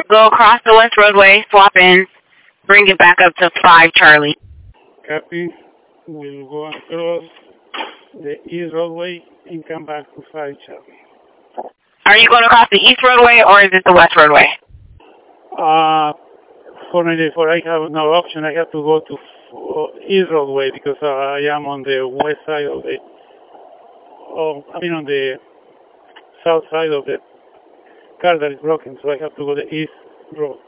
Go across the west roadway, swap in, bring it back up to 5 Charlie. Copy. We'll go across the east roadway and come back to 5 Charlie. Are you going across the east roadway or is it the west roadway? For I have no option. I have to go to east roadway because I am on the west side of the. On the south side of the car that is broken, so I have to go the east road.